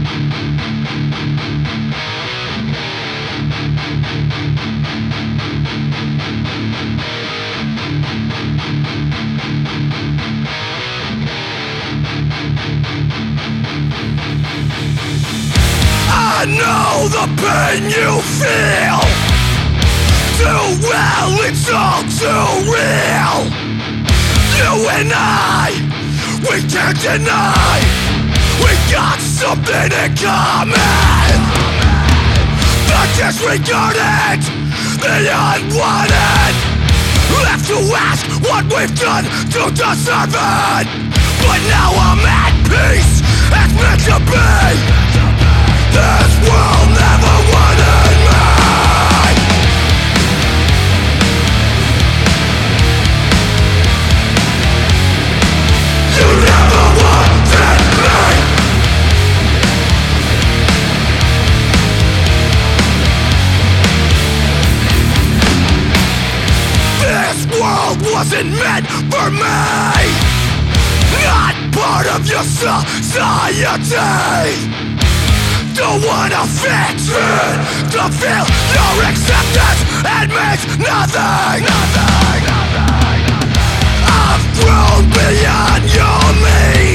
I know the pain you feel too well, it's all too real. You and I, we can't deny we got something in common. The disregarded, the unwanted, left to ask what we've done to deserve it. But now I'm at peace, it's meant to be. This world never wanted me. You never wanted me. This world wasn't meant for me. Not part of your society. Don't wanna fix it, to feel your acceptance, it means nothing. I've grown beyond your means.